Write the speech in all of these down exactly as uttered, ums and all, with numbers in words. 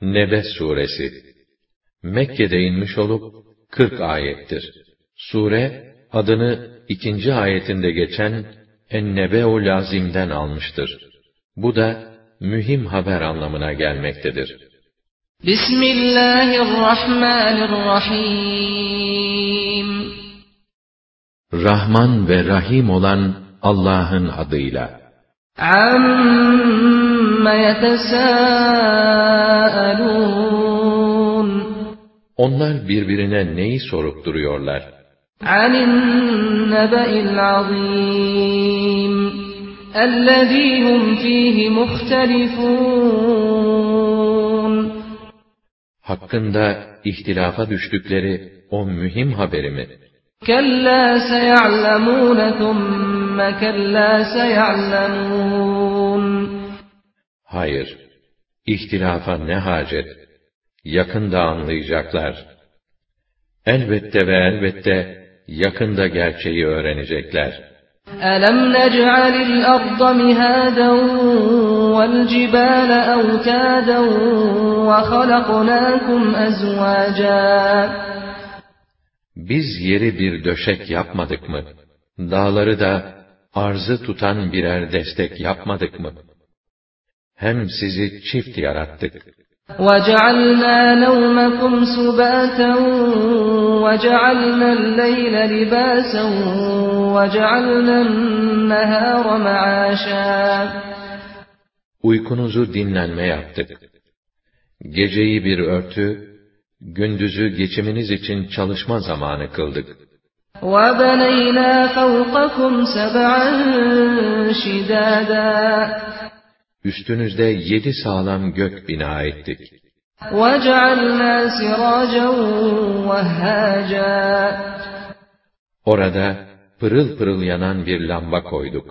Nebe suresi Mekke'de inmiş olup kırk ayettir. Sure adını ikinci ayetinde geçen En-Nebe'u Lazim'den almıştır. Bu da mühim haber anlamına gelmektedir. Bismillahirrahmanirrahim. Rahman ve Rahim olan Allah'ın adıyla. Amma yetesâelûn. Onlar birbirine neyi sorup duruyorlar? Anin nebe'il azîm. Ellezî hum fîhî muhtelifûn. Hakkında ihtilafa düştükleri o mühim haberi mi? Kellâ seya'lemûne thumme kellâ seya'lemûn. Hayır, ihtilafa ne hacet? Yakında anlayacaklar. Elbette ve elbette yakında gerçeği öğrenecekler. Elem nec'alil arda mihâden vel cibâle evtâden ve halaknâkum ezvâcâ. Biz yeri bir döşek yapmadık mı? Dağları da arzı tutan birer destek yapmadık mı? Hem sizi çift yarattık. وَجَعَلْنَا نَوْمَكُمْ سُبَاتًا وَجَعَلْنَا اللَّيْلَ لِبَاسًا وَجَعَلْنَا النَّهَارَ مَعَاشًا. Uykunuzu dinlenme yaptık. Geceyi bir örtü, gündüzü geçiminiz için çalışma zamanı kıldık. وَبَنَيْنَا فَوْقَكُمْ سَبْعًا شِدَادًا. Üstünüzde yedi sağlam gök bina ettik. وَجَعَلْنَا سِرَاجًا وَهَّاجًا. Orada pırıl pırıl yanan bir lamba koyduk.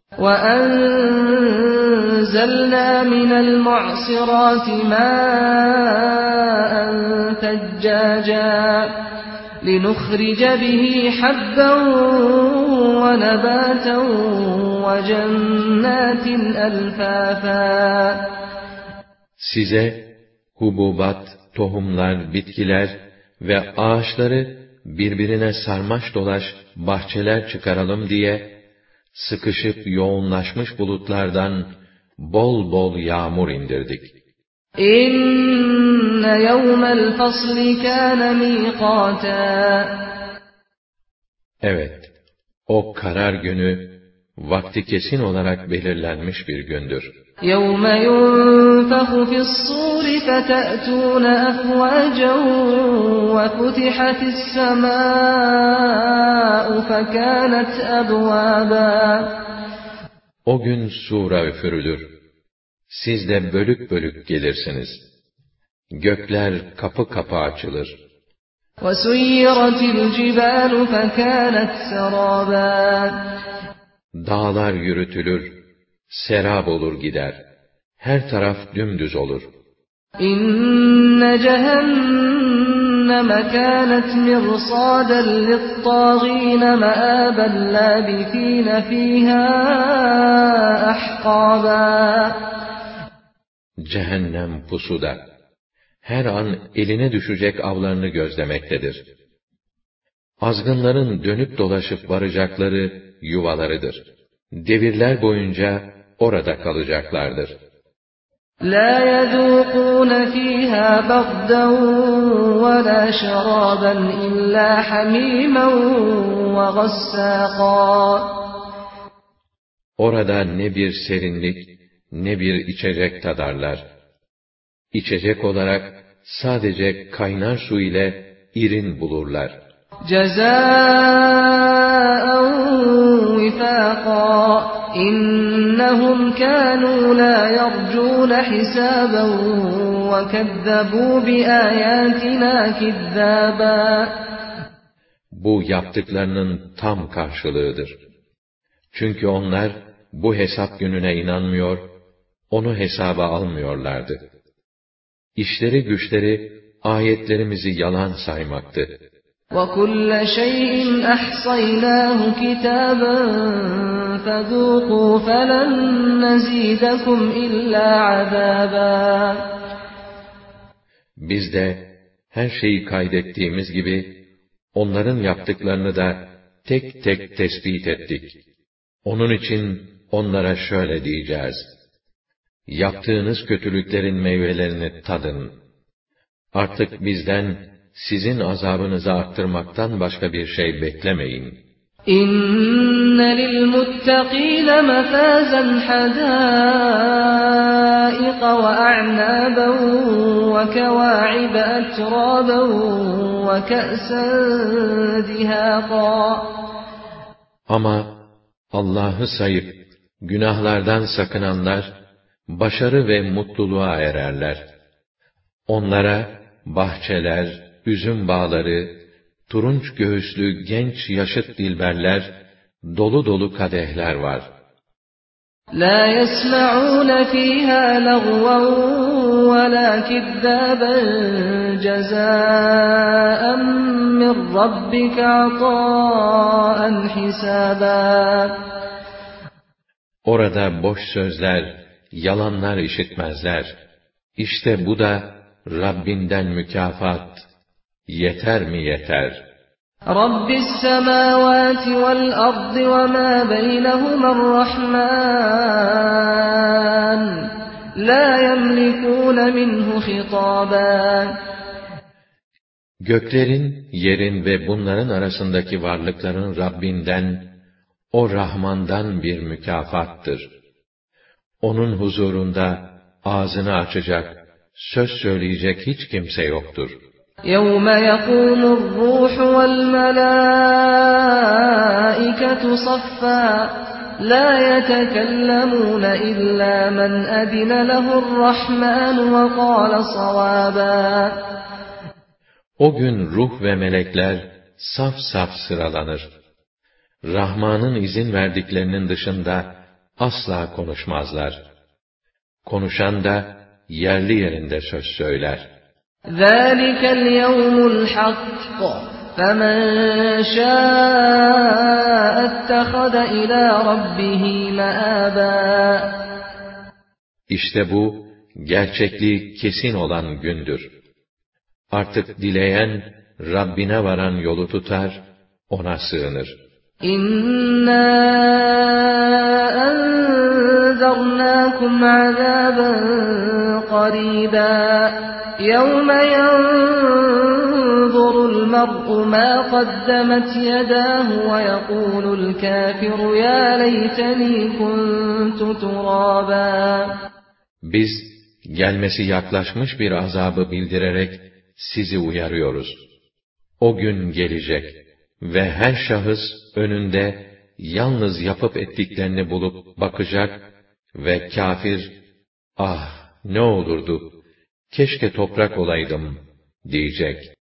وَأَنزَلْنَا مِنَ الْمُعْصِرَاتِ مَاءً ثَجَّاجًا لِنُخْرِجَ بِهِ حَبًّا وَنَبَاتًا وَجَنَّاتٍ أَلْفَافًا. Size hububat, tohumlar, bitkiler ve ağaçları birbirine sarmaş dolaş bahçeler çıkaralım diye sıkışıp yoğunlaşmış bulutlardan bol bol yağmur indirdik. İnne yevmel fasli kâne mîkâtâ. Evet, o karar günü vakti kesin olarak belirlenmiş bir gündür. يَوْمَ يُنْفَخُ فِي الصُّورِ فَتَأْتُونَ أَفْوَاجًا وَفُتِحَتِ السَّمَاءُ فَكَانَتْ أَبْوَابًا. O gün sura üfürülür. Siz de bölük bölük gelirsiniz. Gökler kapı kapı açılır. وَسُيِّرَتِ الْجِبَالُ فَكَانَتْ سَرَابًا. Dağlar yürütülür, serab olur gider. Her taraf dümdüz olur. İnne cehenneme kânet mirsâden littâgîne meâben lâbithîne fîhâ ahqâbâ. Cehennem pusuda, her an eline düşecek avlarını gözlemektedir. Azgınların dönüp dolaşıp varacakları yuvalarıdır. Devirler boyunca orada kalacaklardır. لَا يَذُوقُونَ فِيهَا بَرْدًا وَلَا شَرَابًا إِلَّا حَمِيمًا وَغَسَّاقًا. Orada ne bir serinlik, ne bir içecek tadarlar. İçecek olarak sadece kaynar su ile irin bulurlar. جَزَاءً وِفَاقًا إِنَّهُمْ كَانُوا لَا يَرْجُونَ حِسَابًا وَكَذَّبُوا بِآيَاتِنَا كِذَّابًا. Bu yaptıklarının tam karşılığıdır. Çünkü onlar bu hesap gününe inanmıyor, onu hesaba almıyorlardı. İşleri güçleri ayetlerimizi yalan saymaktı. وَكُلَّ شَيْءٍ أَحْصَيْنَاهُ كِتَابًا فَذُوقُوا فَلَن نَّزِيدَكُمْ إِلَّا عَذَابًا. Biz de her şeyi kaydettiğimiz gibi, onların yaptıklarını da tek tek tespit ettik. Onun için onlara şöyle diyeceğiz: yaptığınız kötülüklerin meyvelerini tadın. Artık bizden sizin azabınızı arttırmaktan başka bir şey beklemeyin. İnne lilmuttakîne mefâzen hadâiqa ve a'nâben ve kewâ'ibe etrâben ve ke'sen dihâqa. Ama Allah'ı sayıp günahlardan sakınanlar başarı ve mutluluğa ererler. Onlara bahçeler, üzüm bağları, turunç göğüslü genç yaşıt dilberler, dolu dolu kadehler var. لَا يَسْمَعُونَ فِيهَا لَغْوًا وَلَا كِذَّابًا جَزَاءً مِّن رَّبِّكَ عَطَاءً حِسَابًا. Orada boş sözler, yalanlar işitmezler. İşte bu da Rabbinden mükafat. Yeter mi yeter? رَبِّ السَّمَاوَاتِ وَالْأَرْضِ وَمَا بَيْنَهُمَا الرَّحْمَٰنُ لَا يَمْلِكُونَ مِنْهُ خِطَابًا. Göklerin, yerin ve bunların arasındaki varlıkların Rabbinden, o Rahman'dan bir mükafattır. Onun huzurunda ağzını açacak, söz söyleyecek hiç kimse yoktur. يَوْمَ يَقُومُ الرُّوحُ وَالْمَلَائِكَةُ صَفًّا لَا يَتَكَلَّمُونَ إِلَّا مَنْ أَذِنَ لَهُ الرَّحْمَٰنُ وَقَالَ صَوَابًا. O gün ruh ve melekler saf saf sıralanır. Rahman'ın izin verdiklerinin dışında asla konuşmazlar. Konuşan da yerli yerinde söz söyler. ذَٰلِكَ الْيَوْمُ الْحَقُّ فَمَنْ شَاءَ اتَّخَذَ إِلَى رَبِّهِ مَآبًا. İşte bu, gerçekliği kesin olan gündür. Artık dileyen, Rabbine varan yolu tutar, ona sığınır. İnna enzernakum azaben qariba yevme yanzurul mer'u ma qaddemet yedahu ve yekulul kafiru ya leyteni kuntu turaba. Biz gelmesi yaklaşmış bir azabı bildirerek sizi uyarıyoruz. O gün gelecek ve her şahıs önünde yalnız yapıp ettiklerini bulup bakacak ve kafir, ah ne olurdu, keşke toprak olaydım diyecek.